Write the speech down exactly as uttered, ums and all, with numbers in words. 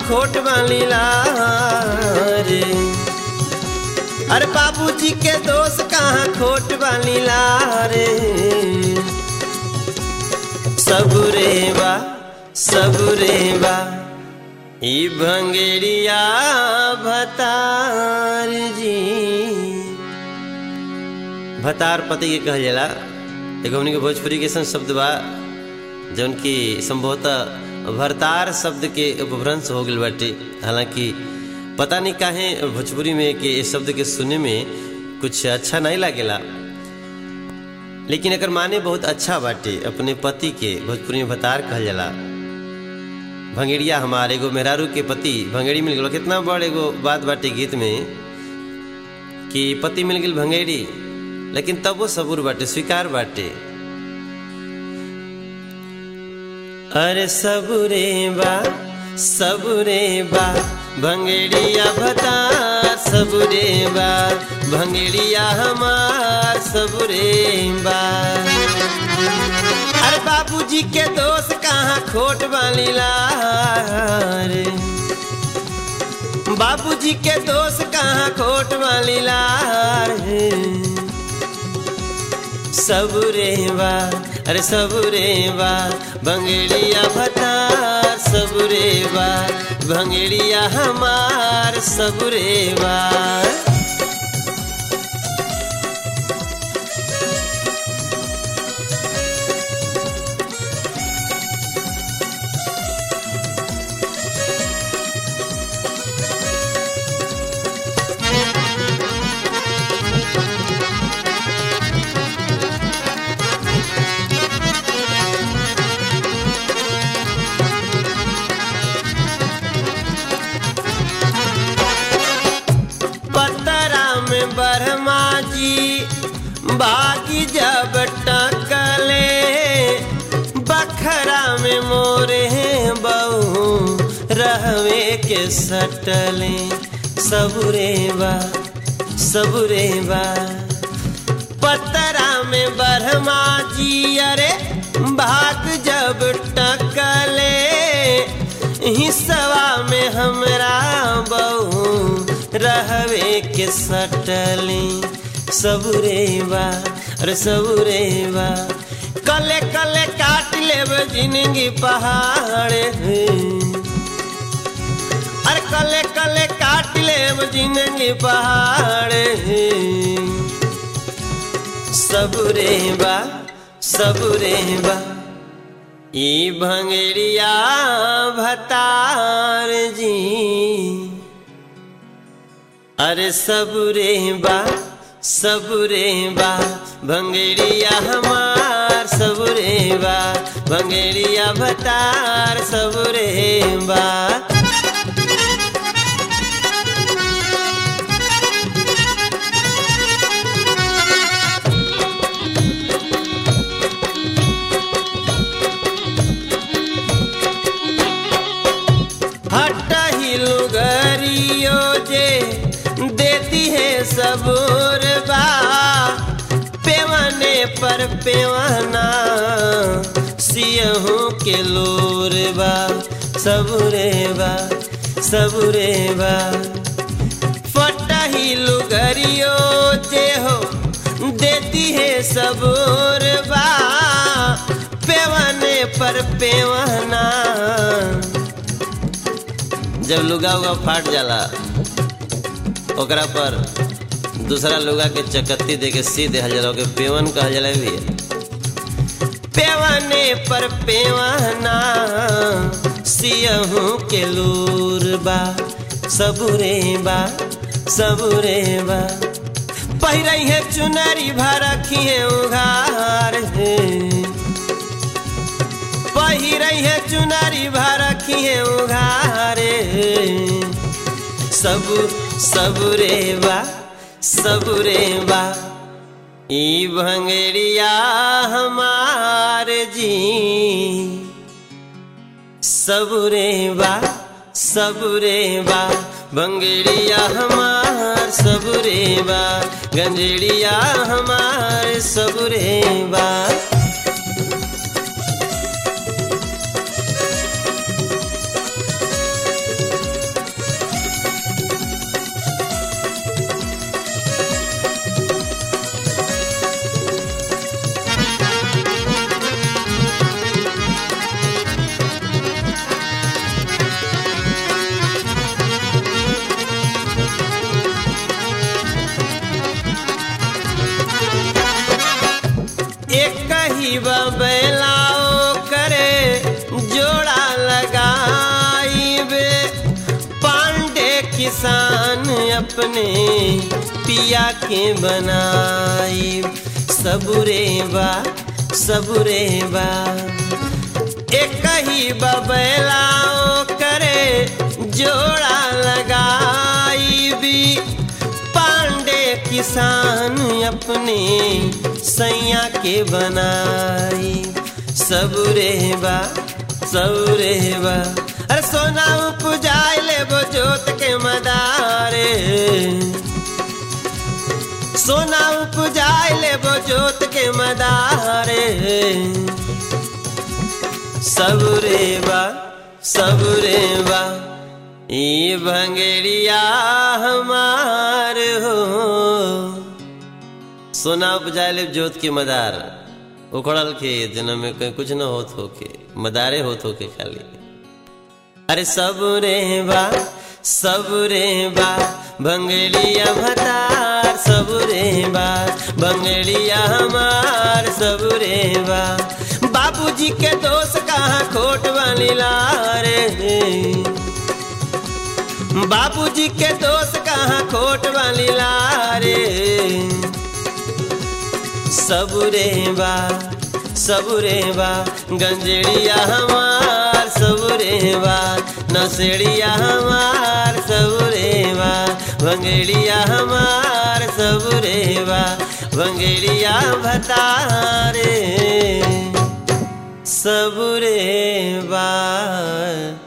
खोट बालीला रे। अरे बाबूजी के दोस्त कहाँ खोट बालीला रे। सबुरे बा सबुरे बा ई भंगेरिया भतार जी। भतार पति के कहल जाला। एगो हमनी के भोजपुरी के शब्द बा जौन की संभवतः भरतार शब्द के उपभ्रंश हो गइल बाटे। हालांकि पता नहीं काहे भोजपुरी में के इस शब्द के सुने में कुछ अच्छा नहीं लागेला, लेकिन एकर माने बहुत अच्छा बाटे। अपने पति के भोजपुरी में भतार कहल जाला। भंगेरिया हमारे एगो मेहरारू के पति भंगेरी मिल गलो। कितना बड़ एगो बात बाटे गीत में कि पति मिल गई भंगेरी, लेकिन तब वो सबूर बाटे, स्वीकार बाटे। अरे सबुरे बा सबुरे बा भंगेरिया भतार सबुरे बा भंगेरिया हमार सबुरे बा। अरे बाबूजी के दोस्त कहाँ खोट बालीला रे। बाबूजी के दोस्त कहाँ खोट बालीला रे। सबुरे बा अरे सबुरे बा भंगेरिया भतार सबुरे बा भंगेरिया हमार सबुरे बा। ब्रह्मा जी बागी जब टकले बखरा में मोरे बहू रहवे के सटले। सबुरे बा सबुरे बा पतरा में ब्रह्मा जी अरे भाग जब टकले हिस्सवा में हमरा बहू रहवे के सटले। सबुरे बा अरे सबुरे बा कले कले काट लेब जिंदगी पहाड़े। अरे कले कले काट लेब जिंदगी पहाड़े। सबुरे बा सबुरे बा ई भंगेरिया भतार जी। अरे सबुरे बा सबुरे बा भंगेरिया हमार सबुरे बा भंगेरिया भतार सबुरे बा। हटही लुगरियो जे देती है सबूर बा पेवने पर पेवना सियहू के लोर बा। सबुरे बा सबुरे बा फटही लुगरियो जे हो देती है सबूर बा पेवने पर पेवना। जब लुगा उगा फाट जाला ओकरा पर दूसरा लुगा के चकत्ती दे के सी दे जाला के पेवन कहल जाला। भी पेवने पर पेवना सियहू के लूर बा। सबुरे बा सबुरे बा पहिरई है चुनरी भरखी है उघार है। पहिरई है चुनरी भरखी है उघारे। सब सबुरे बा सबुरे बा ई भंगेरिया हमार जी। सबुरे बा सबुरे बा भंगेरिया हमार सबुरे बा गंजेड़िया हमार सबुरे बा। कही बैलाओ करे जोड़ा लगाईबे पांडे किसान अपने पिया के बनाई सबुरे बा सबुरे बा एक ही बैलाओ करे जोड़ा लगाईबी पांडे किसान अपने सैया के बनाई सबुरे बा सबुरे बा अरे सोना उपजाए ले वो जोत के मदारे सोना उपजाए ले वो जोत के मदारे सबुरे बा सबुरे बा ई भंगेरिया हमार हो सोना उपजाए ले जोत के मदार उखड़ल के जन्म में कहीं कुछ न होत होके मदारे होत होके खाली अरे सबुरे बा सबुरे बा भंगेरिया भतार सबुरे बा भंगेरिया हमार सबुरे बा बाबूजी के दोस्त कहाँ खोट वाली लारे बाबूजी के दोस्त कहाँ खोट वाली लारे सबुरे बा सबुरे बा गंजेड़िया हमार सबुरे बा नसेड़िया हमार सबुरे बा भंगेड़िया हमार सबुरे बा भंगेड़िया भतारे सबुरे बा।